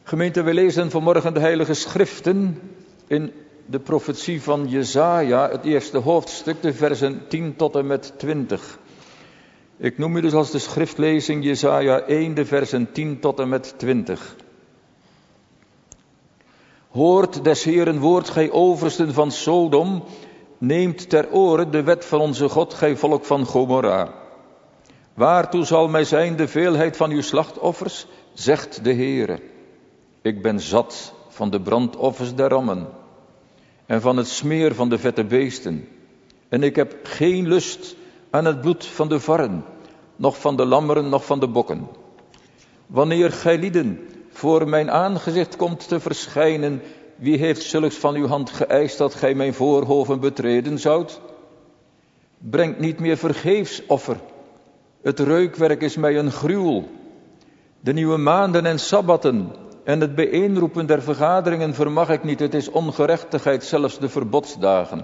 Gemeente, we lezen vanmorgen de Heilige Schriften in de profetie van Jesaja, het eerste hoofdstuk, de versen 10 tot en met 20. Ik noem u dus als de schriftlezing Jesaja 1, de versen 10 tot en met 20. Hoort des Heeren woord, gij oversten van Sodom, neemt ter oren de wet van onze God, gij volk van Gomorra. Waartoe zal mij zijn de veelheid van uw slachtoffers, zegt de Heere. Ik ben zat van de brandoffers der rammen en van het smeer van de vette beesten. En ik heb geen lust aan het bloed van de varren, noch van de lammeren, noch van de bokken. Wanneer gij lieden voor mijn aangezicht komt te verschijnen, wie heeft zulks van uw hand geëist dat gij mijn voorhoven betreden zoudt? Brengt niet meer vergeefs offer. Het reukwerk is mij een gruwel. De nieuwe maanden en sabbatten en het bijeenroepen der vergaderingen vermag ik niet. Het is ongerechtigheid, zelfs de verbodsdagen.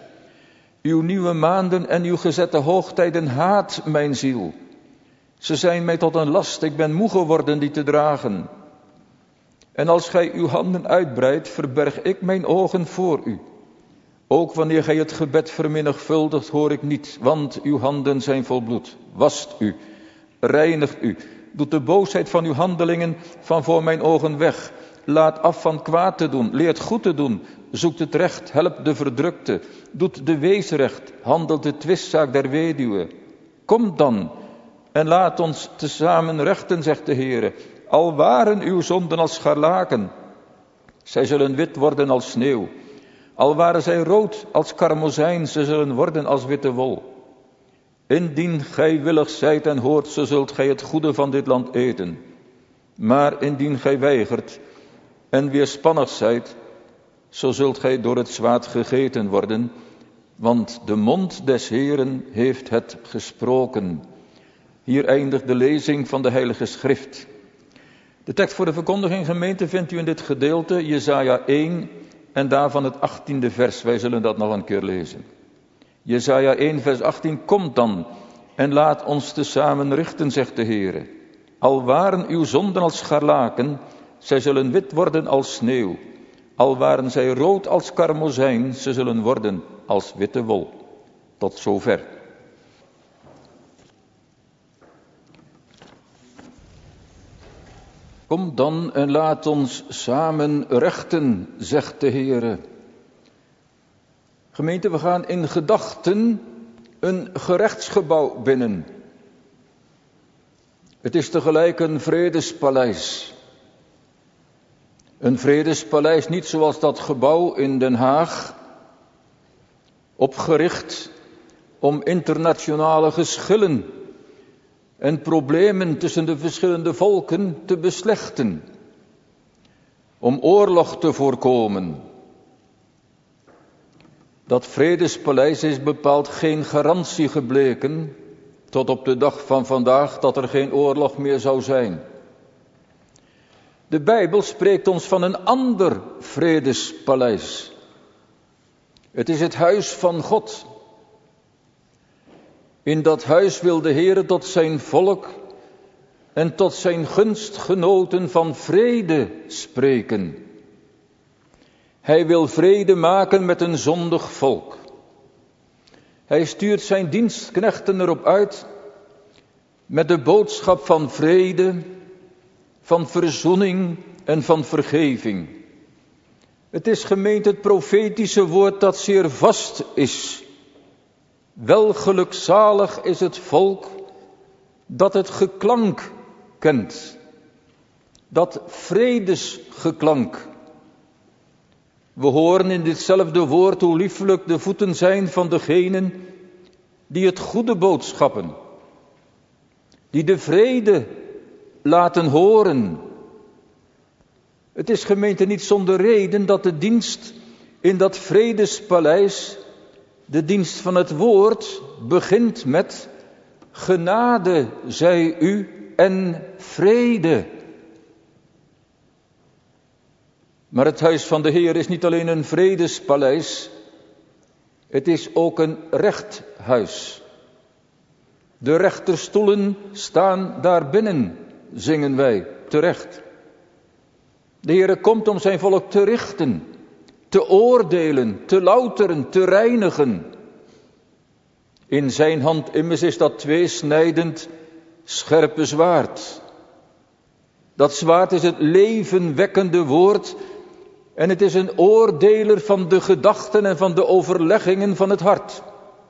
Uw nieuwe maanden en uw gezette hoogtijden haat mijn ziel. Ze zijn mij tot een last, ik ben moe geworden die te dragen. En als gij uw handen uitbreidt, verberg ik mijn ogen voor u. Ook wanneer gij het gebed vermenigvuldigt, hoor ik niet, want uw handen zijn vol bloed. Wast u, reinigt u, doet de boosheid van uw handelingen van voor mijn ogen weg. Laat af van kwaad te doen, leert goed te doen, zoekt het recht, helpt de verdrukte, doet de wees recht, handelt de twistzaak der weduwe. Kom dan en laat ons tezamen rechten, zegt de Heere. Al waren uw zonden als scharlaken, zij zullen wit worden als sneeuw. Al waren zij rood als karmozijn, ze zullen worden als witte wol. Indien gij willig zijt en hoort, zo zult gij het goede van dit land eten. Maar indien gij weigert en weerspannig zijt, zo zult gij door het zwaard gegeten worden, want de mond des Heeren heeft het gesproken. Hier eindigt de lezing van de Heilige Schrift. De tekst voor de verkondiging, gemeente, vindt u in dit gedeelte, Jesaja 1 en daarvan het 18e vers. Wij zullen dat nog een keer lezen. Jesaja 1 vers 18, komt dan en laat ons tezamen richten, zegt de Heere. Al waren uw zonden als scharlaken, zij zullen wit worden als sneeuw. Al waren zij rood als karmozijn, ze zullen worden als witte wol. Tot zover. Kom dan en laat ons samen rechten, zegt de Heere. Gemeente, we gaan in gedachten een gerechtsgebouw binnen. Het is tegelijk een vredespaleis. Een vredespaleis niet zoals dat gebouw in Den Haag, opgericht om internationale geschillen en problemen tussen de verschillende volken te beslechten, om oorlog te voorkomen. Dat vredespaleis is bepaald geen garantie gebleken, tot op de dag van vandaag, dat er geen oorlog meer zou zijn. De Bijbel spreekt ons van een ander vredespaleis. Het is het huis van God. In dat huis wil de Heere tot zijn volk en tot zijn gunstgenoten van vrede spreken. Hij wil vrede maken met een zondig volk. Hij stuurt zijn dienstknechten erop uit met de boodschap van vrede, van verzoening en van vergeving. Het is, gemeente, het profetische woord dat zeer vast is. Welgelukzalig is het volk dat het geklank kent. Dat vredesgeklank. We horen in ditzelfde woord hoe liefelijk de voeten zijn van degenen die het goede boodschappen, die de vrede laten horen. Het is, gemeente, niet zonder reden dat de dienst in dat vredespaleis, de dienst van het woord, begint met genade zij u en vrede. Maar het huis van de Heer is niet alleen een vredespaleis, het is ook een rechthuis. De rechterstoelen staan daar binnen, zingen wij terecht. De Heere komt om zijn volk te richten, te oordelen, te louteren, te reinigen. In zijn hand immers is dat tweesnijdend, scherpe zwaard. Dat zwaard is het levenwekkende woord en het is een oordeler van de gedachten en van de overleggingen van het hart.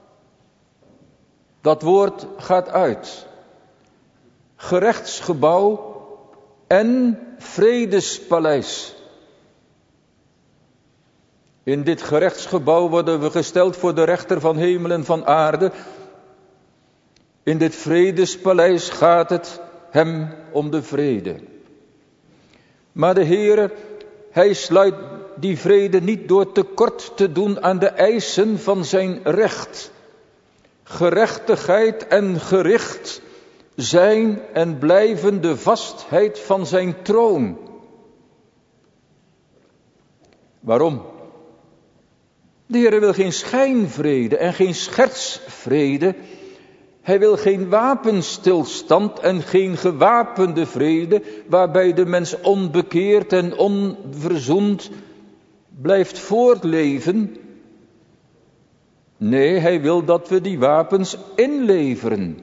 Dat woord gaat uit. Gerechtsgebouw en vredespaleis. In dit gerechtsgebouw worden we gesteld voor de rechter van hemel en van aarde. In dit vredespaleis gaat het hem om de vrede. Maar de Heere, hij sluit die vrede niet door tekort te doen aan de eisen van zijn recht. Gerechtigheid en gericht zijn en blijven de vastheid van zijn troon. Waarom? De Heere wil geen schijnvrede en geen schertsvrede. Hij wil geen wapenstilstand en geen gewapende vrede, waarbij de mens onbekeerd en onverzoend blijft voortleven. Nee, hij wil dat we die wapens inleveren.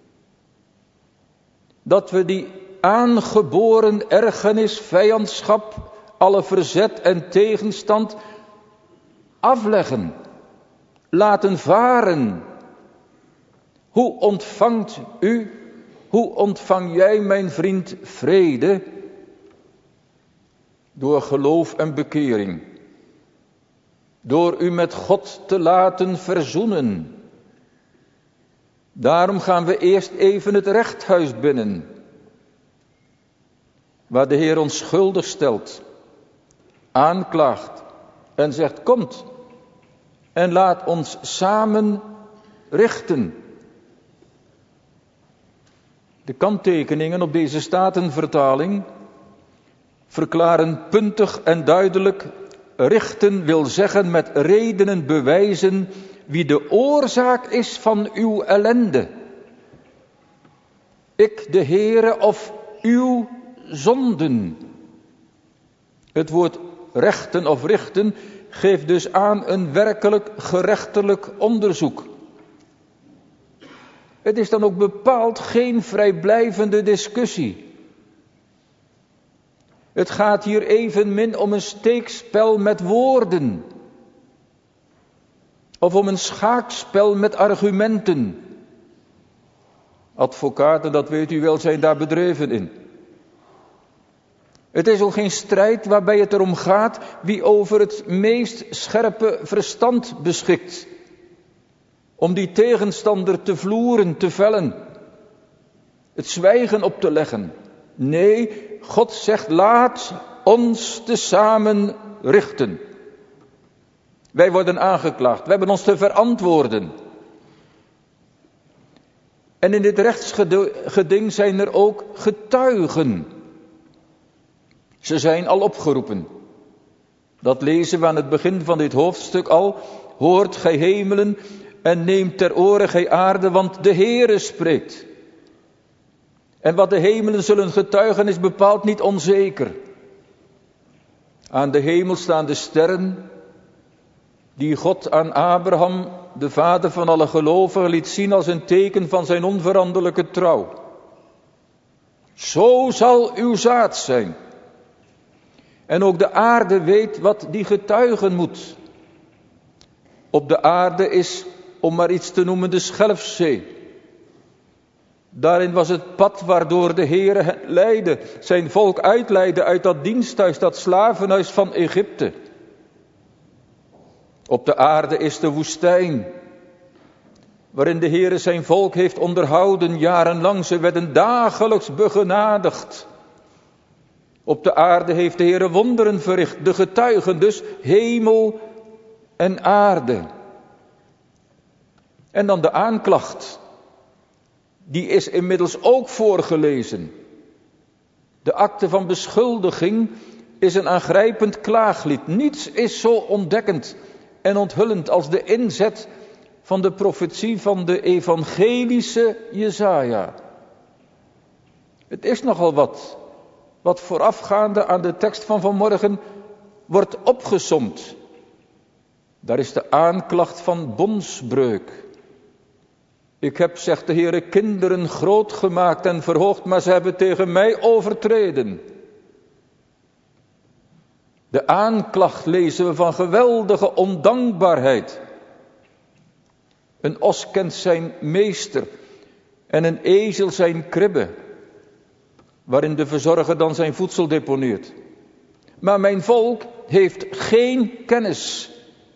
Dat we die aangeboren ergernis, vijandschap, alle verzet en tegenstand afleggen, laten varen. Hoe ontvangt u, hoe ontvang jij, mijn vriend, vrede? Door geloof en bekering. Door u met God te laten verzoenen. Daarom gaan we eerst even het rechthuis binnen, waar de Heer ons schuldig stelt, aanklaagt en zegt: komt en laat ons samen richten. De kanttekeningen op deze statenvertaling verklaren puntig en duidelijk: richten wil zeggen met redenen bewijzen wie de oorzaak is van uw ellende. Ik, de Heere, of uw zonden. Het woord rechten of richten geeft dus aan een werkelijk gerechtelijk onderzoek. Het is dan ook bepaald geen vrijblijvende discussie. Het gaat hier evenmin om een steekspel met woorden. Of om een schaakspel met argumenten. Advocaten, dat weet u wel, zijn daar bedreven in. Het is ook geen strijd waarbij het erom gaat wie over het meest scherpe verstand beschikt. Om die tegenstander te vloeren, te vellen. Het zwijgen op te leggen. Nee, God zegt: laat ons tezamen richten. Wij worden aangeklaagd, we hebben ons te verantwoorden. En in dit rechtsgeding zijn er ook getuigen. Ze zijn al opgeroepen. Dat lezen we aan het begin van dit hoofdstuk al. Hoort gij hemelen en neemt ter oren gij aarde, want de Heere spreekt. En wat de hemelen zullen getuigen is bepaald niet onzeker. Aan de hemel staan de sterren die God aan Abraham, de vader van alle gelovigen, liet zien als een teken van zijn onveranderlijke trouw. Zo zal uw zaad zijn. En ook de aarde weet wat die getuigen moet. Op de aarde is, om maar iets te noemen, de Schelfzee. Daarin was het pad waardoor de Heere leidde, zijn volk uitleidde uit dat diensthuis, dat slavenhuis van Egypte. Op de aarde is de woestijn, waarin de Heere zijn volk heeft onderhouden jarenlang. Ze werden dagelijks begenadigd. Op de aarde heeft de Heere wonderen verricht, de getuigen dus, hemel en aarde. En dan de aanklacht. Die is inmiddels ook voorgelezen. De akte van beschuldiging is een aangrijpend klaaglied. Niets is zo ontdekkend en onthullend als de inzet van de profetie van de evangelische Jesaja. Het is nogal wat wat voorafgaande aan de tekst van vanmorgen wordt opgesomd. Daar is de aanklacht van bondsbreuk. Ik heb, zegt de Heere, kinderen groot gemaakt en verhoogd, maar ze hebben tegen mij overtreden. De aanklacht lezen we van geweldige ondankbaarheid. Een os kent zijn meester en een ezel zijn kribbe, waarin de verzorger dan zijn voedsel deponeert. Maar mijn volk heeft geen kennis.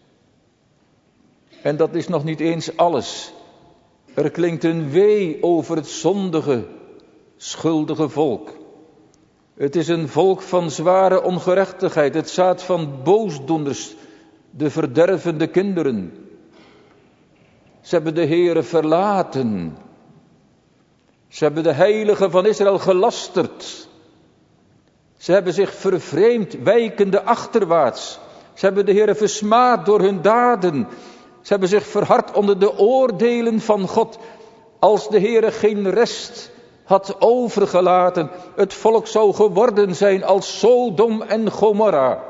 En dat is nog niet eens alles. Er klinkt een wee over het zondige, schuldige volk. Het is een volk van zware ongerechtigheid, het zaad van boosdoeners, de verdervende kinderen. Ze hebben de Heere verlaten. Ze hebben de Heilige van Israël gelasterd. Ze hebben zich vervreemd, wijkende achterwaarts. Ze hebben de Heere versmaad door hun daden. Ze hebben zich verhard onder de oordelen van God. Als de Heere geen rest had overgelaten, het volk zou geworden zijn als Sodom en Gomorra.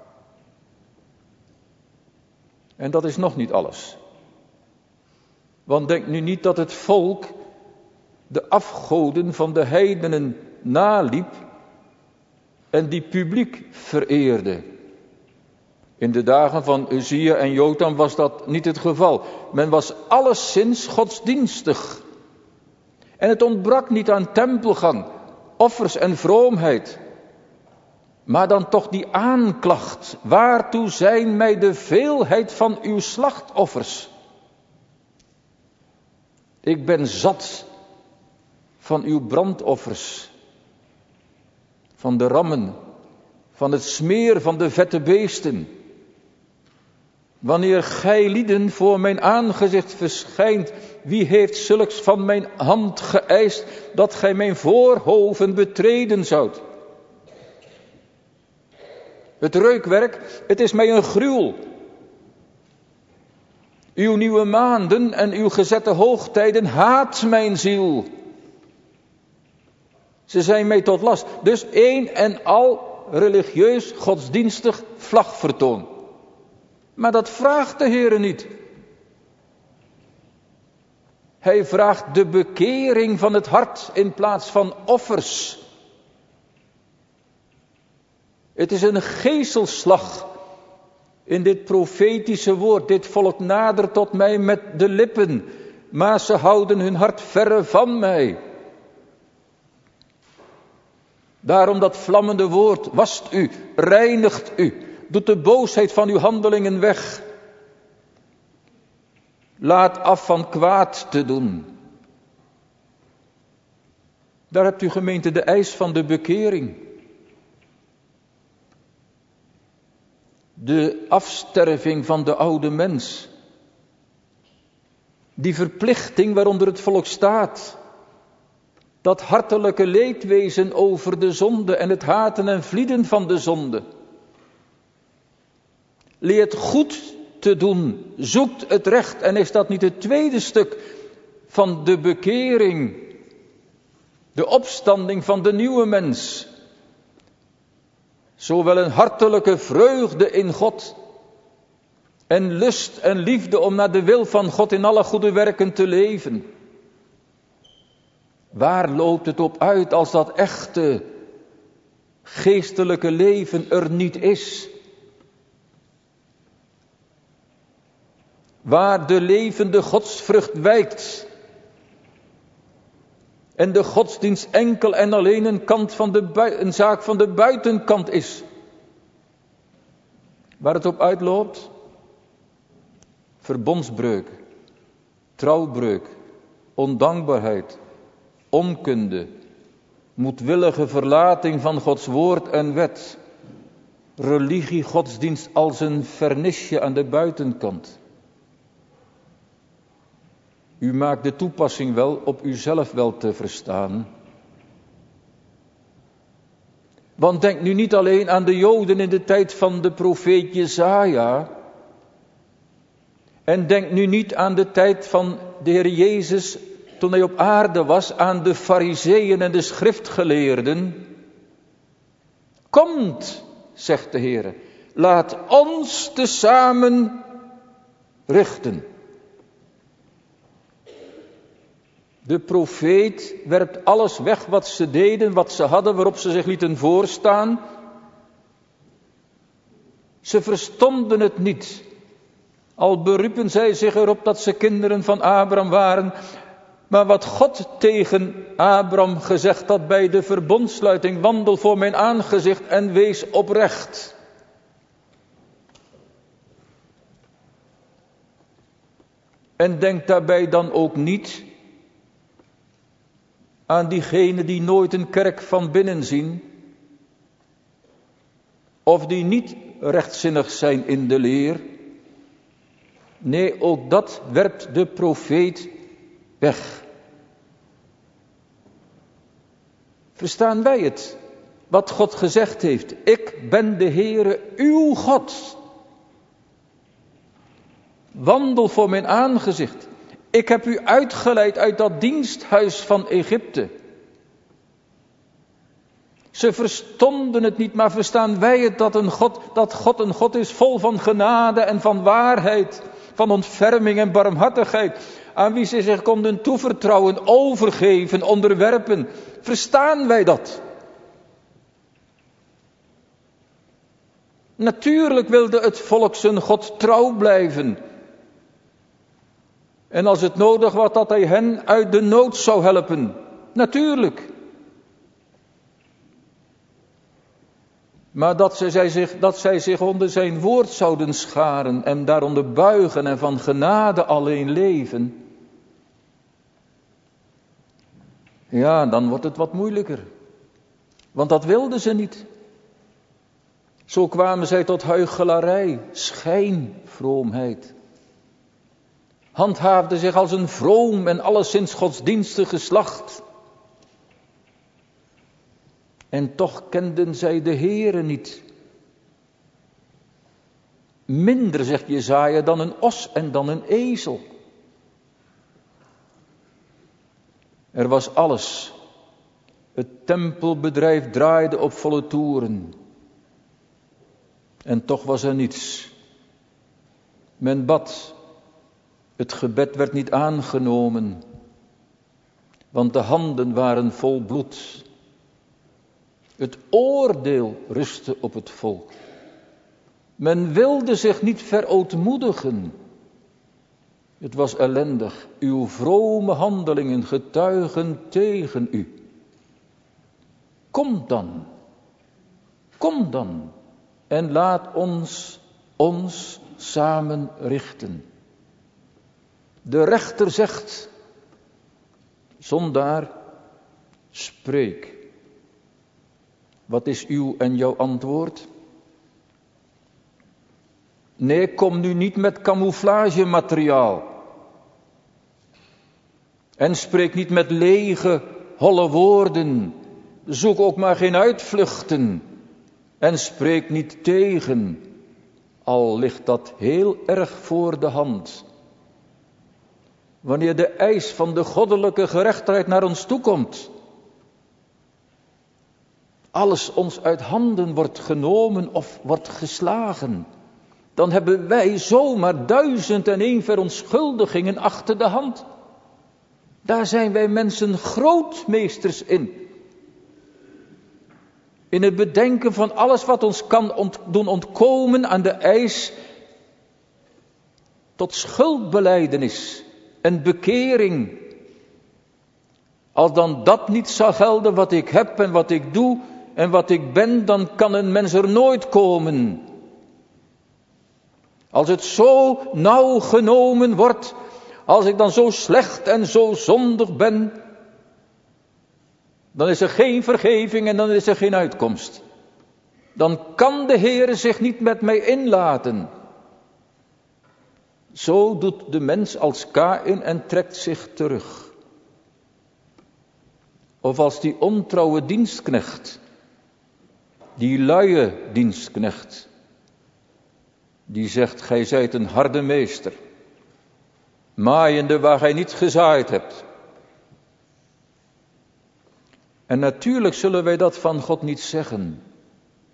En dat is nog niet alles. Want denk nu niet dat het volk de afgoden van de heidenen naliep en die publiek vereerde. In de dagen van Uzia en Jotam was dat niet het geval. Men was alleszins godsdienstig. En het ontbrak niet aan tempelgang, offers en vroomheid. Maar dan toch die aanklacht. Waartoe zijn mij de veelheid van uw slachtoffers? Ik ben zat van uw brandoffers, van de rammen, van het smeer van de vette beesten. Wanneer gij lieden voor mijn aangezicht verschijnt, wie heeft zulks van mijn hand geëist, dat gij mijn voorhoven betreden zoudt? Het reukwerk, het is mij een gruwel. Uw nieuwe maanden en uw gezette hoogtijden haat mijn ziel. Ze zijn mij tot last. Dus één en al religieus, godsdienstig vlagvertoon. Maar dat vraagt de Heere niet. Hij vraagt de bekering van het hart in plaats van offers. Het is een geeselslag in dit profetische woord. Dit volk nadert tot mij met de lippen, maar ze houden hun hart verre van mij. Daarom dat vlammende woord, wast u, reinigt u, doet de boosheid van uw handelingen weg. Laat af van kwaad te doen. Daar hebt u gemeente de eis van de bekering. De afsterving van de oude mens. Die verplichting waaronder het volk staat. Dat hartelijke leedwezen over de zonde en het haten en vlieden van de zonde. Leert goed te doen, zoekt het recht. En is dat niet het tweede stuk van de bekering? De opstanding van de nieuwe mens. Zowel een hartelijke vreugde in God. En lust en liefde om naar de wil van God in alle goede werken te leven. Waar loopt het op uit als dat echte geestelijke leven er niet is? Waar de levende godsvrucht wijkt. En de godsdienst enkel en alleen een zaak van de buitenkant is. Waar het op uitloopt? Verbondsbreuk, trouwbreuk, ondankbaarheid, onkunde, moedwillige verlating van Gods woord en wet. Religie, godsdienst als een vernisje aan de buitenkant. U maakt de toepassing wel op uzelf wel te verstaan. Want denk nu niet alleen aan de Joden in de tijd van de profeet Jesaja. En denk nu niet aan de tijd van de Heer Jezus toen hij op aarde was, aan de Farizeeën en de schriftgeleerden. Komt, zegt de Heere, laat ons tezamen richten. De profeet werpt alles weg wat ze deden, wat ze hadden, waarop ze zich lieten voorstaan. Ze verstonden het niet. Al beriepen zij zich erop dat ze kinderen van Abraham waren. Maar wat God tegen Abraham gezegd had bij de verbondsluiting: wandel voor mijn aangezicht en wees oprecht. En denk daarbij dan ook niet aan diegenen die nooit een kerk van binnen zien, of die niet rechtzinnig zijn in de leer. Nee, ook dat werpt de profeet weg. Verstaan wij het, wat God gezegd heeft? Ik ben de Heere, uw God. Wandel voor mijn aangezicht. Ik heb u uitgeleid uit dat diensthuis van Egypte. Ze verstonden het niet, maar verstaan wij het dat God een God is vol van genade en van waarheid, van ontferming en barmhartigheid, aan wie ze zich konden toevertrouwen, overgeven, onderwerpen. Verstaan wij dat? Natuurlijk wilde het volk zijn God trouw blijven. En als het nodig was dat hij hen uit de nood zou helpen. Natuurlijk. Maar dat zij zich onder zijn woord zouden scharen en daaronder buigen en van genade alleen leven. Ja, dan wordt het wat moeilijker. Want dat wilden ze niet. Zo kwamen zij tot huichelarij, schijnvroomheid. Handhaafden zich als een vroom en alleszins godsdienstig geslacht. En toch kenden zij de Heere niet. Minder, zegt Jesaja, dan een os en dan een ezel. Er was alles. Het tempelbedrijf draaide op volle toeren. En toch was er niets. Men bad. Het gebed werd niet aangenomen. Want de handen waren vol bloed. Het oordeel rustte op het volk. Men wilde zich niet verootmoedigen. Het was ellendig. Uw vrome handelingen getuigen tegen u. Kom dan en laat ons samen richten. De rechter zegt: zondaar, spreek. Wat is uw en jouw antwoord? Nee, kom nu niet met camouflagemateriaal. En spreek niet met lege, holle woorden. Zoek ook maar geen uitvluchten. En spreek niet tegen, al ligt dat heel erg voor de hand. Wanneer de eis van de goddelijke gerechtigheid naar ons toekomt, alles ons uit handen wordt genomen of wordt geslagen, dan hebben wij zomaar 1001 verontschuldigingen achter de hand. Daar zijn wij mensen grootmeesters in. In het bedenken van alles wat ons kan doen ontkomen aan de eis tot schuldbelijdenis en bekering. Als dan dat niet zou gelden wat ik heb en wat ik doe en wat ik ben, dan kan een mens er nooit komen. Als het zo nauw genomen wordt, als ik dan zo slecht en zo zondig ben, dan is er geen vergeving en dan is er geen uitkomst. Dan kan de Heere zich niet met mij inlaten. Zo doet de mens als Kaïn en trekt zich terug. Of als die ontrouwe dienstknecht, die luie dienstknecht, die zegt: gij zijt een harde meester, maaiende waar gij niet gezaaid hebt. En natuurlijk zullen wij dat van God niet zeggen.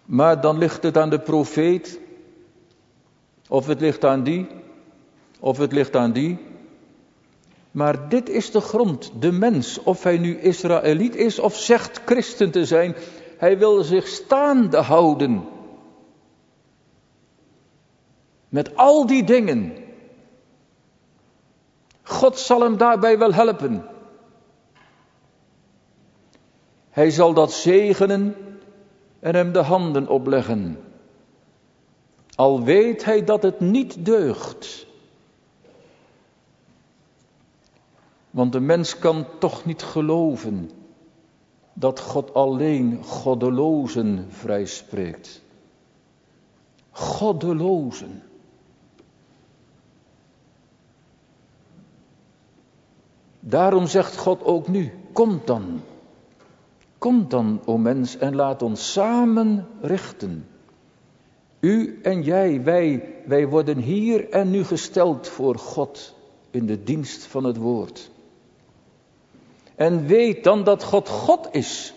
Maar dan ligt het aan de profeet, of het ligt aan die, of het ligt aan die. Maar dit is de grond, de mens, of hij nu Israëliet is of zegt christen te zijn, hij wil zich staande houden. Met al die dingen. God zal hem daarbij wel helpen. Hij zal dat zegenen en hem de handen opleggen. Al weet hij dat het niet deugt. Want de mens kan toch niet geloven dat God alleen goddelozen vrijspreekt. Goddelozen. Daarom zegt God ook nu, kom dan. Kom dan, o mens, en laat ons samen richten. U en jij, wij worden hier en nu gesteld voor God in de dienst van het woord. En weet dan dat God God is.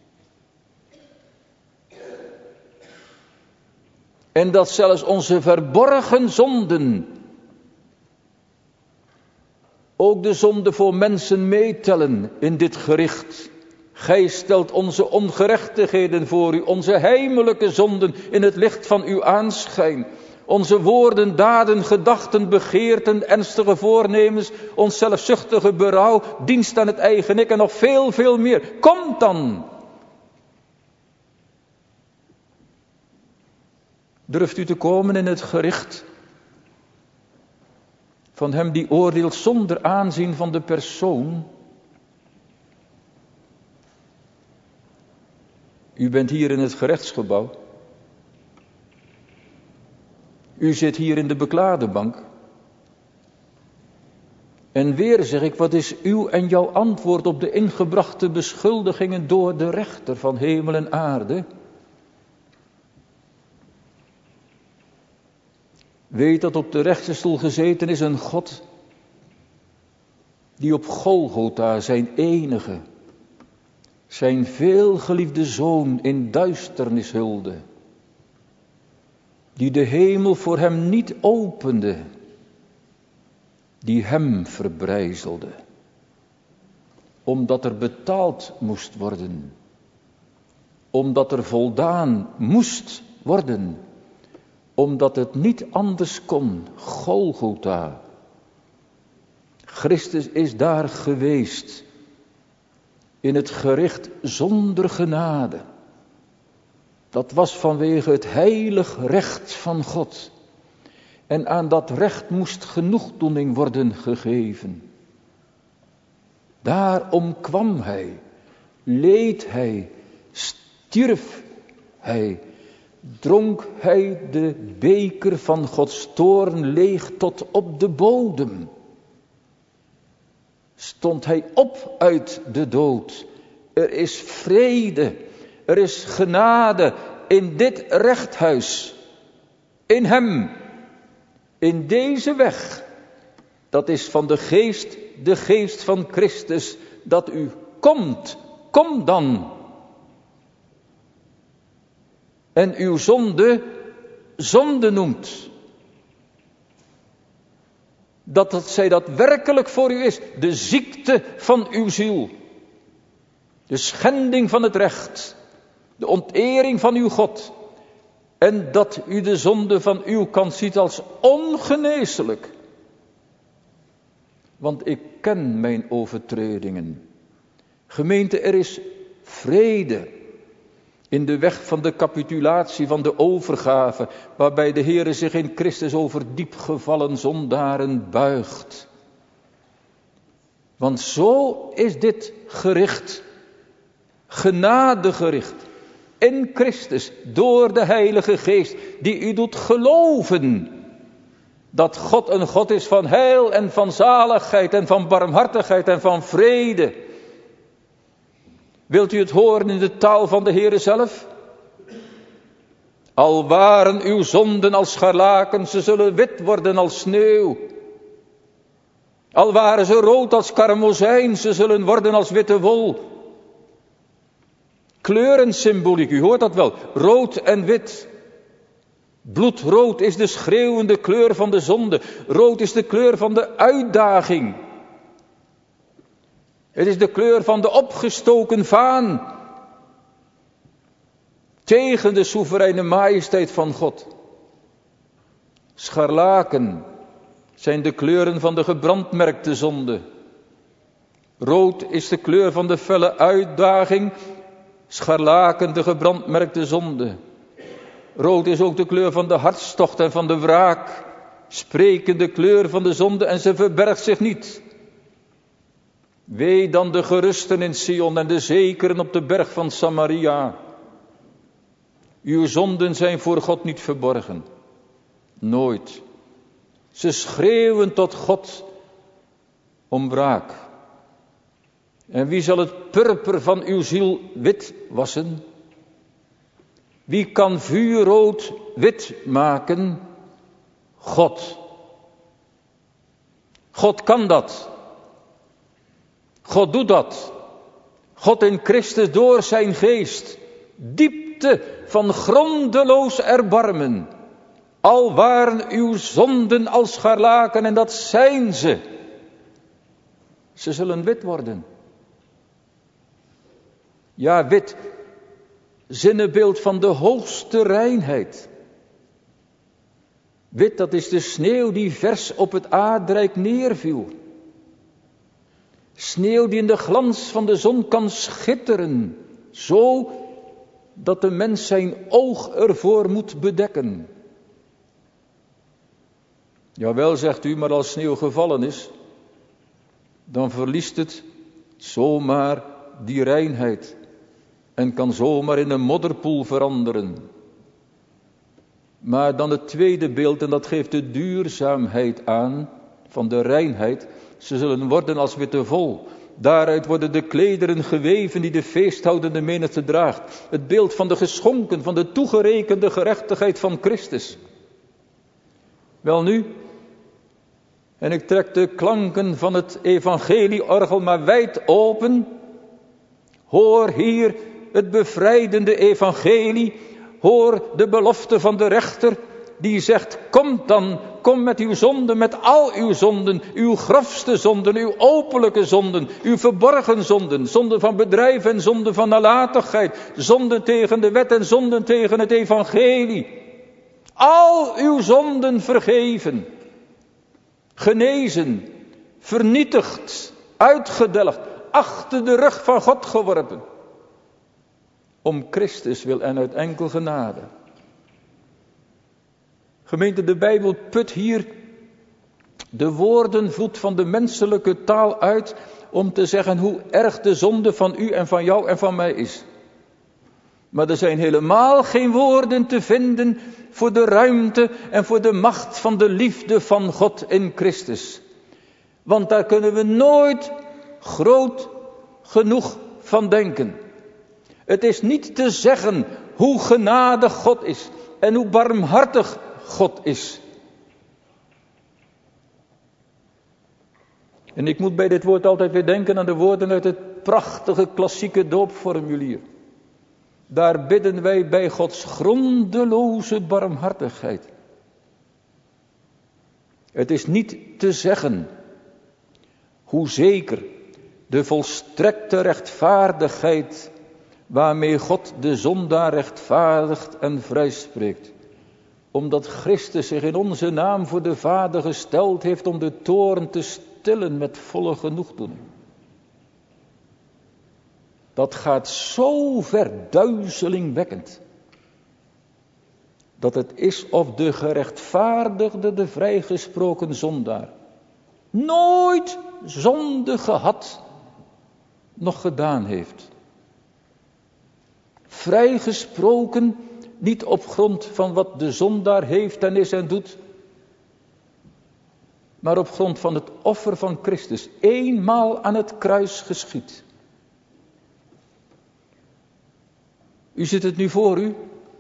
En dat zelfs onze verborgen zonden, ook de zonden voor mensen meetellen in dit gericht. Gij stelt onze ongerechtigheden voor u, onze heimelijke zonden in het licht van uw aanschijn. Onze woorden, daden, gedachten, begeerten, ernstige voornemens, ons zelfzuchtige berouw, dienst aan het eigen ik en nog veel, veel meer. Kom dan! Durft u te komen in het gericht van hem die oordeelt zonder aanzien van de persoon? U bent hier in het gerechtsgebouw. U zit hier in de beklaardenbank. En weer zeg ik, wat is uw en jouw antwoord op de ingebrachte beschuldigingen door de rechter van hemel en aarde? Weet dat op de rechterstoel gezeten is een God die op Golgotha zijn enige, zijn veelgeliefde zoon in duisternis hulde. Die de hemel voor hem niet opende, die hem verbrijzelde. Omdat er betaald moest worden. Omdat er voldaan moest worden. Omdat het niet anders kon. Golgotha. Christus is daar geweest. In het gericht zonder genade. Dat was vanwege het heilig recht van God. En aan dat recht moest genoegdoening worden gegeven. Daarom kwam hij, leed hij, stierf hij, dronk hij de beker van Gods toorn leeg tot op de bodem. Stond hij op uit de dood. Er is vrede, er is genade in dit rechthuis, in hem, in deze weg. Dat is van de geest van Christus, dat u komt, kom dan. En uw zonde noemt. Dat zij dat werkelijk voor u is, de ziekte van uw ziel. De schending van het recht, de ontering van uw God. En dat u de zonde van uw kant ziet als ongeneeslijk. Want ik ken mijn overtredingen. Gemeente, er is vrede in de weg van de capitulatie, van de overgave, waarbij de Heere zich in Christus over diepgevallen zondaren buigt. Want zo is dit gericht, genadegericht, in Christus, door de Heilige Geest, die u doet geloven dat God een God is van heil en van zaligheid en van barmhartigheid en van vrede. Wilt u het horen in de taal van de Heere zelf? Al waren uw zonden als scharlaken, ze zullen wit worden als sneeuw. Al waren ze rood als karmozijn, ze zullen worden als witte wol. Kleurensymboliek, u hoort dat wel. Rood en wit. Bloedrood is de schreeuwende kleur van de zonde. Rood is de kleur van de uitdaging. Het is de kleur van de opgestoken vaan. Tegen de soevereine majesteit van God. Scharlaken zijn de kleuren van de gebrandmerkte zonde. Rood is de kleur van de felle uitdaging. Scharlaken de gebrandmerkte zonde. Rood is ook de kleur van de hartstocht en van de wraak. Sprekende kleur van de zonde en ze verbergt zich niet. Wee dan de gerusten in Sion en de zekeren op de berg van Samaria. Uw zonden zijn voor God niet verborgen. Nooit. Ze schreeuwen tot God om wraak. En wie zal het purper van uw ziel wit wassen? Wie kan vuurrood wit maken? God. God kan dat. God doet dat. God in Christus door zijn geest. Diepte van grondeloos erbarmen. Al waren uw zonden als scharlaken, en dat zijn ze. Ze zullen wit worden. Ja, wit, zinnebeeld van de hoogste reinheid. Wit, dat is de sneeuw die vers op het aardrijk neerviel. Sneeuw die in de glans van de zon kan schitteren, zo dat de mens zijn oog ervoor moet bedekken. Jawel, zegt u, maar als sneeuw gevallen is, dan verliest het zomaar die reinheid en kan zomaar in een modderpoel veranderen. Maar dan het tweede beeld, en dat geeft de duurzaamheid aan van de reinheid. Ze zullen worden als witte wol. Daaruit worden de klederen geweven die de feesthoudende menigte draagt. Het beeld van de geschonken, van de toegerekende gerechtigheid van Christus. Welnu, en ik trek de klanken van het evangelieorgel maar wijd open. Hoor hier het bevrijdende evangelie. Hoor de belofte van de rechter die zegt: kom dan, kom met uw zonden, met al uw zonden, uw grofste zonden, uw openlijke zonden, uw verborgen zonden, zonden van bedrijf en zonden van nalatigheid, zonden tegen de wet en zonden tegen het evangelie. Al uw zonden vergeven, genezen, vernietigd, uitgedelgd, achter de rug van God geworpen. Om Christus wil en uit enkel genade. Gemeente, de Bijbel put hier de woordenvloed van de menselijke taal uit om te zeggen hoe erg de zonde van u en van jou en van mij is. Maar er zijn helemaal geen woorden te vinden voor de ruimte en voor de macht van de liefde van God in Christus. Want daar kunnen we nooit groot genoeg van denken. Het is niet te zeggen hoe genadig God is en hoe barmhartig God is. En ik moet bij dit woord altijd weer denken aan de woorden uit het prachtige klassieke doopformulier. Daar bidden wij bij Gods grondeloze barmhartigheid. Het is niet te zeggen hoe zeker de volstrekte rechtvaardigheid waarmee God de zondaar rechtvaardigt en vrijspreekt. Omdat Christus zich in onze naam voor de Vader gesteld heeft om de toorn te stillen met volle genoegdoening. Dat gaat zo verduizelingwekkend. Dat het is of de gerechtvaardigde, de vrijgesproken zondaar nooit zonde gehad, nog gedaan heeft. Vrijgesproken niet op grond van wat de zondaar heeft en is en doet, maar op grond van het offer van Christus, eenmaal aan het kruis geschied. U ziet het nu voor u.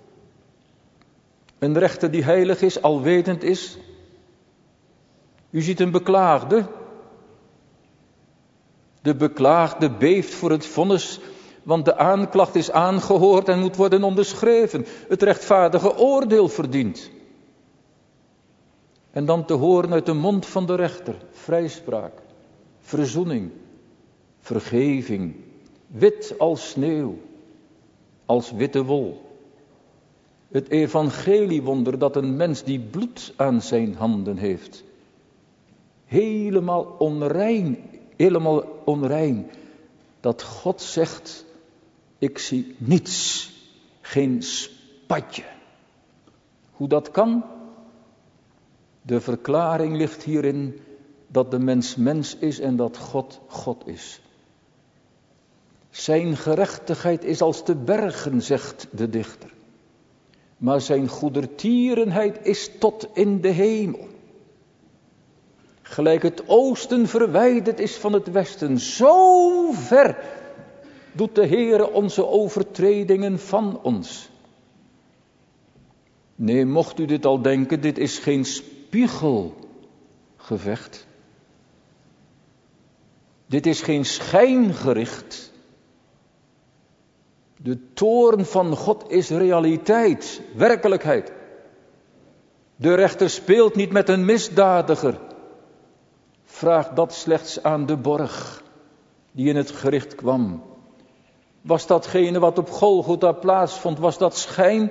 Een rechter die heilig is, alwetend is. U ziet een beklaagde. De beklaagde beeft voor het vonnis Want de aanklacht is aangehoord en moet worden onderschreven. Het rechtvaardige oordeel verdient. En dan te horen uit de mond van de rechter. Vrijspraak, verzoening, vergeving. Wit als sneeuw, als witte wol. Het evangeliewonder dat een mens die bloed aan zijn handen heeft. Helemaal onrein. Dat God zegt, ik zie niets, geen spatje. Hoe dat kan? De verklaring ligt hierin dat de mens mens is en dat God God is. Zijn gerechtigheid is als de bergen, zegt de dichter. Maar zijn goedertierenheid is tot in de hemel. Gelijk het oosten verwijderd is van het westen, zo ver doet de Heere onze overtredingen van ons. Nee, mocht u dit al denken, dit is geen spiegelgevecht. Dit is geen schijngericht. De toorn van God is realiteit, werkelijkheid. De rechter speelt niet met een misdadiger. Vraag dat slechts aan de borg die in het gericht kwam. Was datgene wat op Golgotha plaatsvond, was dat schijn?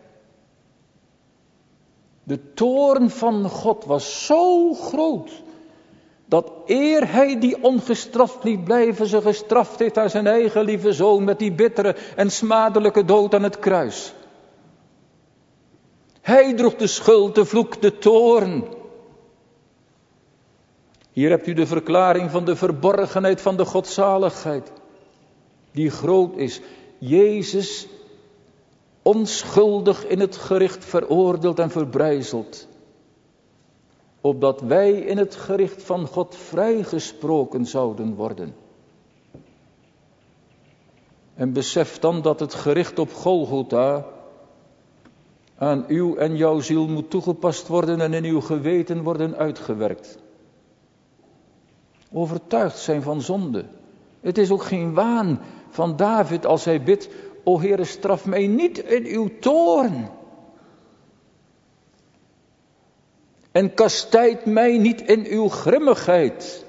De toorn van God was zo groot, dat eer hij die ongestraft liet blijven, ze gestraft heeft aan zijn eigen lieve zoon met die bittere en smadelijke dood aan het kruis. Hij droeg de schuld, de vloek, de toorn. Hier hebt u de verklaring van de verborgenheid van de godzaligheid, die groot is. Jezus, onschuldig in het gericht veroordeeld en verbrijzeld, opdat wij in het gericht van God vrijgesproken zouden worden. En besef dan dat het gericht op Golgotha aan uw en jouw ziel moet toegepast worden en in uw geweten worden uitgewerkt. Overtuigd zijn van zonde. Het is ook geen waan van David als hij bidt, o Heere, straf mij niet in uw toorn. En kastijd mij niet in uw grimmigheid.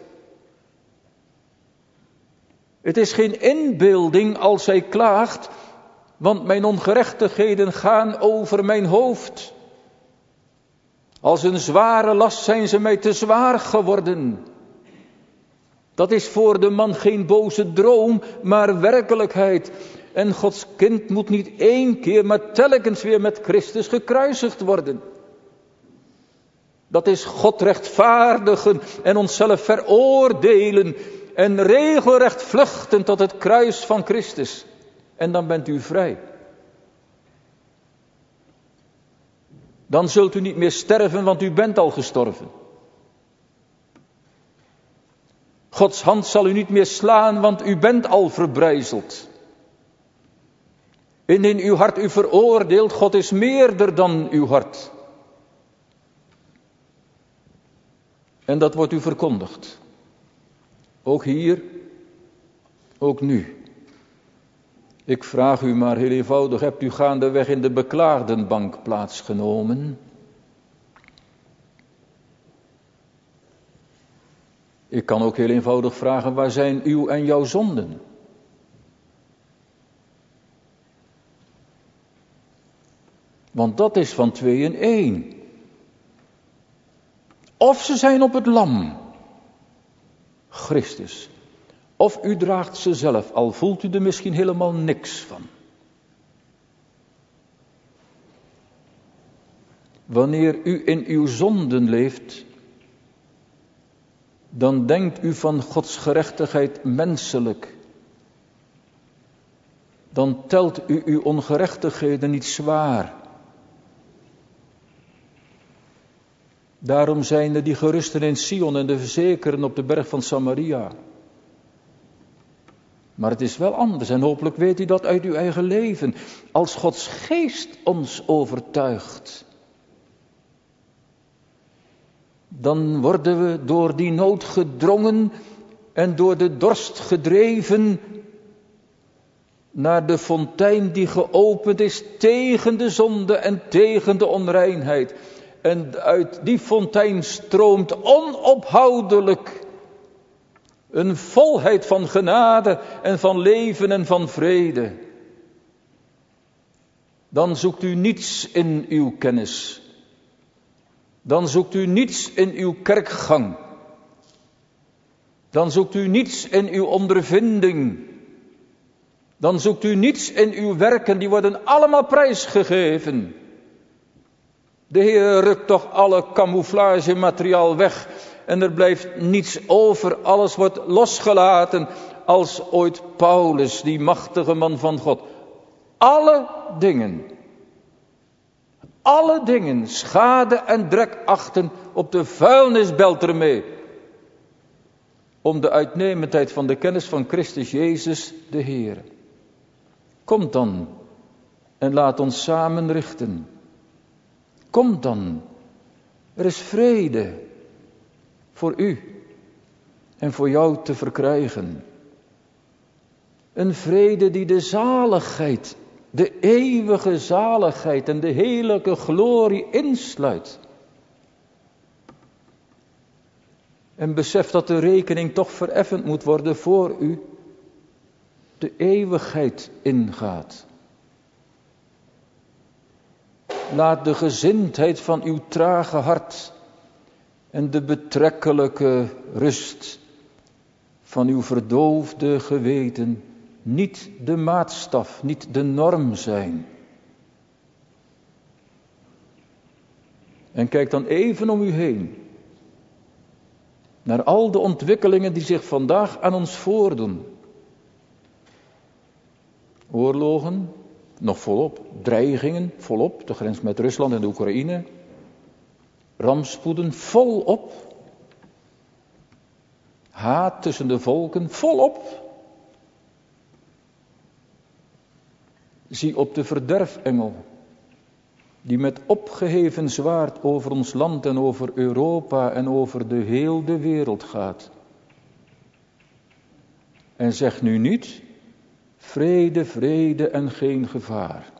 Het is geen inbeelding als hij klaagt, want mijn ongerechtigheden gaan over mijn hoofd. Als een zware last zijn ze mij te zwaar geworden. Dat is voor de man geen boze droom, maar werkelijkheid. En Gods kind moet niet één keer, maar telkens weer met Christus gekruisigd worden. Dat is God rechtvaardigen en onszelf veroordelen en regelrecht vluchten tot het kruis van Christus. En dan bent u vrij. Dan zult u niet meer sterven, want u bent al gestorven. Gods hand zal u niet meer slaan, want u bent al verbrijzeld. Indien uw hart u veroordeelt, God is meerder dan uw hart. En dat wordt u verkondigd. Ook hier, ook nu. Ik vraag u maar heel eenvoudig, hebt u gaandeweg in de beklaagdenbank plaatsgenomen? Ik kan ook heel eenvoudig vragen, waar zijn uw en jouw zonden? Want dat is van 2 in 1. Of ze zijn op het lam, Christus. Of u draagt ze zelf, al voelt u er misschien helemaal niks van. Wanneer u in uw zonden leeft, dan denkt u van Gods gerechtigheid menselijk. Dan telt u uw ongerechtigheden niet zwaar. Daarom zijn er die gerusten in Sion en de verzekeren op de berg van Samaria. Maar het is wel anders en hopelijk weet u dat uit uw eigen leven. Als Gods geest ons overtuigt, dan worden we door die nood gedrongen en door de dorst gedreven naar de fontein die geopend is tegen de zonde en tegen de onreinheid. En uit die fontein stroomt onophoudelijk een volheid van genade en van leven en van vrede. Dan zoekt u niets in uw kennis. Dan zoekt u niets in uw kerkgang. Dan zoekt u niets in uw ondervinding. Dan zoekt u niets in uw werken, die worden allemaal prijsgegeven. De Heer rukt toch alle camouflagemateriaal weg en er blijft niets over. Alles wordt losgelaten als ooit Paulus, die machtige man van God. Alle dingen schade en drek achten, op de vuilnisbelt ermee. Om de uitnemendheid van de kennis van Christus Jezus de Heer. Kom dan en laat ons samen richten. Kom dan, er is vrede voor u en voor jou te verkrijgen. Een vrede die de zaligheid, de eeuwige zaligheid en de heerlijke glorie insluit. En besef dat de rekening toch vereffend moet worden voor u de eeuwigheid ingaat. Laat de gezindheid van uw trage hart en de betrekkelijke rust van uw verdoofde geweten niet de maatstaf, niet de norm zijn. En kijk dan even om u heen naar al de ontwikkelingen die zich vandaag aan ons voordoen. Oorlogen, nog volop. Dreigingen, volop. De grens met Rusland en de Oekraïne. Rampspoeden, volop. Haat tussen de volken, volop. Zie op de verderfengel, die met opgeheven zwaard over ons land en over Europa en over de hele wereld gaat. En zeg nu niet, vrede, vrede en geen gevaar.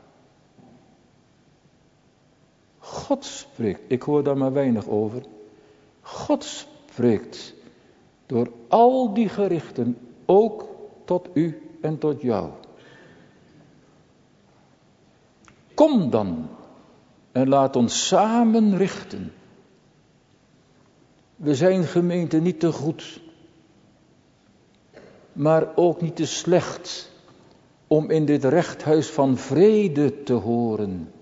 God spreekt, ik hoor daar maar weinig over. God spreekt door al die gerichten ook tot u en tot jou. Kom dan en laat ons samen richten. We zijn gemeente niet te goed, maar ook niet te slecht om in dit rechthuis van vrede te horen.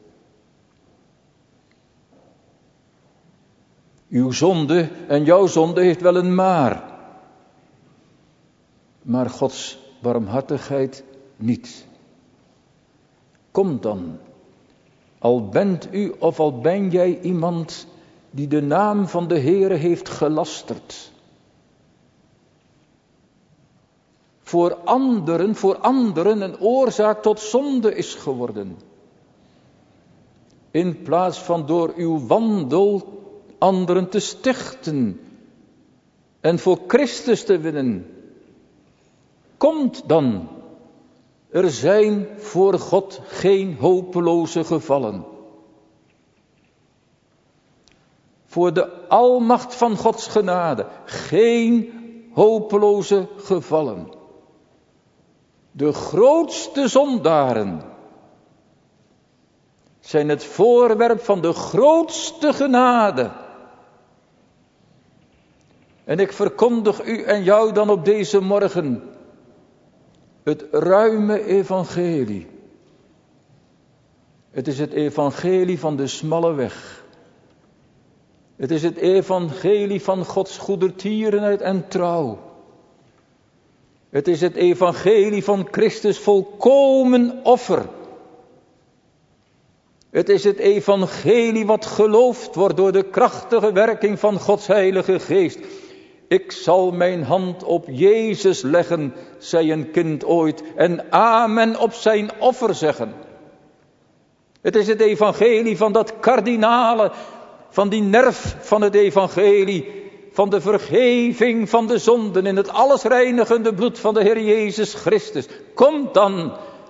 Uw zonde en jouw zonde heeft wel een maar Gods barmhartigheid niet. Kom dan, al bent u of al ben jij iemand die de naam van de Heere heeft gelasterd. Voor anderen een oorzaak tot zonde is geworden. In plaats van door uw wandel anderen te stichten en voor Christus te winnen. Komt dan, er zijn voor God geen hopeloze gevallen. Voor de almacht van Gods genade, geen hopeloze gevallen. De grootste zondaren zijn het voorwerp van de grootste genade. En ik verkondig u en jou dan op deze morgen het ruime evangelie. Het is het evangelie van de smalle weg. Het is het evangelie van Gods goedertierenheid en trouw. Het is het evangelie van Christus volkomen offer. Het is het evangelie wat geloofd wordt door de krachtige werking van Gods heilige geest. Ik zal mijn hand op Jezus leggen, zei een kind ooit, en amen op zijn offer zeggen. Het is het evangelie van dat kardinale, van die nerf van het evangelie, van de vergeving van de zonden in het allesreinigende bloed van de Heer Jezus Christus. Kom dan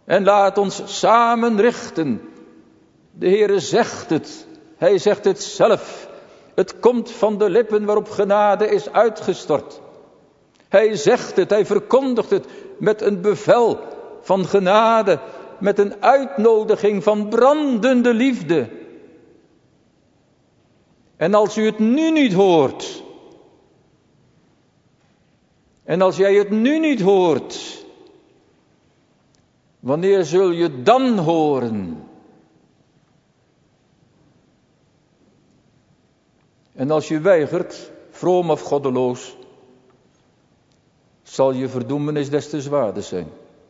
En laat ons samen richten. De Heere zegt het. Hij zegt het zelf. Het komt van de lippen waarop genade is uitgestort. Hij zegt het, hij verkondigt het met een bevel van genade, met een uitnodiging van brandende liefde. En als u het nu niet hoort, en als jij het nu niet hoort, wanneer zul je dan horen? En als je weigert, vroom of goddeloos, zal je verdoemenis des te zwaarder zijn.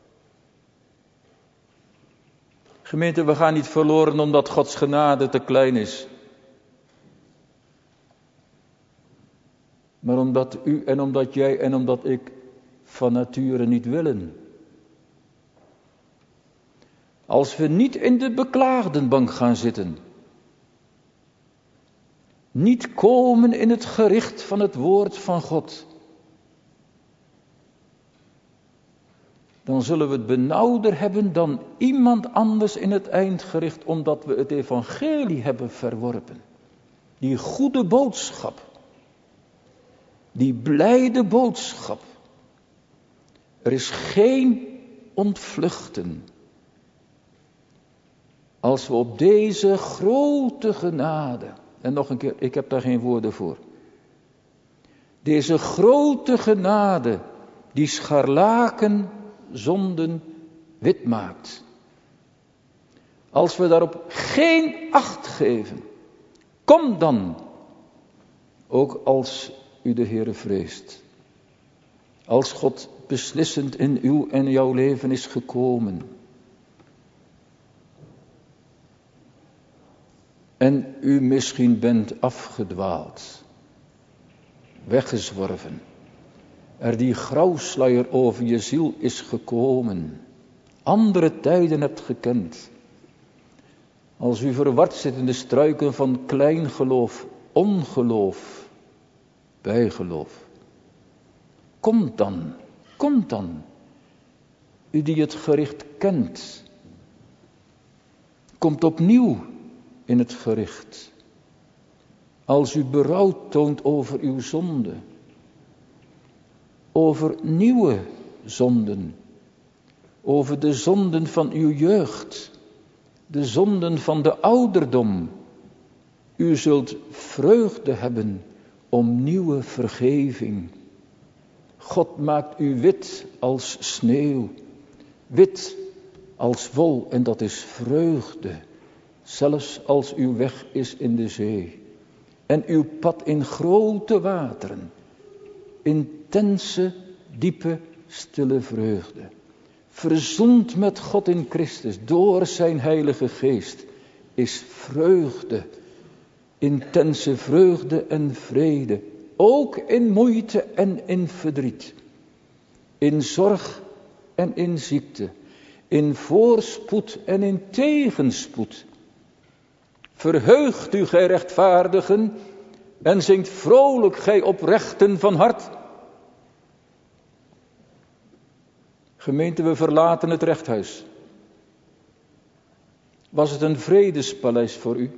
Gemeente, we gaan niet verloren omdat Gods genade te klein is. Maar omdat u en omdat jij en omdat ik van nature niet willen. Als we niet in de beklaagdenbank gaan zitten. Niet komen in het gericht van het woord van God. Dan zullen we het benauwder hebben dan iemand anders in het eindgericht, omdat we het evangelie hebben verworpen. Die goede boodschap. Die blijde boodschap. Er is geen ontvluchten. Als we op deze grote genade, en nog een keer, ik heb daar geen woorden voor. Deze grote genade, die scharlaken zonden wit maakt. Als we daarop geen acht geven, kom dan, ook als u de Heere vreest. Als God beslissend in uw en jouw leven is gekomen. En u misschien bent afgedwaald, weggezworven. Er die grauwsluier over je ziel is gekomen. Andere tijden hebt gekend. Als u verward zit in de struiken van kleingeloof, ongeloof, bijgeloof. Komt dan. U die het gericht kent. Komt opnieuw in het gericht. Als u berouw toont over uw zonde. Over nieuwe zonden. Over de zonden van uw jeugd. De zonden van de ouderdom. U zult vreugde hebben om nieuwe vergeving. God maakt u wit als sneeuw. Wit als wol en dat is vreugde. Zelfs als uw weg is in de zee. En uw pad in grote wateren. Intense, diepe, stille vreugde. Verzoend met God in Christus door zijn heilige geest is vreugde. Intense vreugde en vrede. Ook in moeite en in verdriet. In zorg en in ziekte. In voorspoed en in tegenspoed. Verheugt u gij rechtvaardigen en zingt vrolijk gij oprechten van hart. Gemeente, we verlaten het rechthuis. Was het een vredespaleis voor u?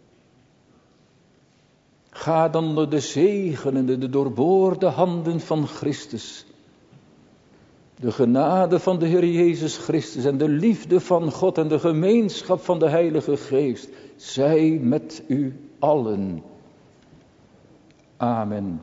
Ga dan onder de zegenende, de doorboorde handen van Christus. De genade van de Heer Jezus Christus en de liefde van God en de gemeenschap van de Heilige Geest. Zij met u allen. Amen.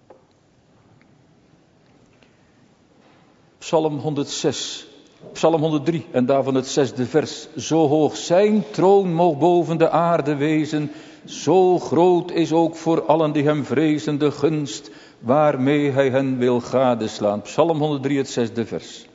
Psalm 106, Psalm 103 en daarvan het 6e vers. Zo hoog zijn troon moog boven de aarde wezen, zo groot is ook voor allen die hem vrezen de gunst waarmee hij hen wil gadeslaan. Psalm 103, het 6e vers.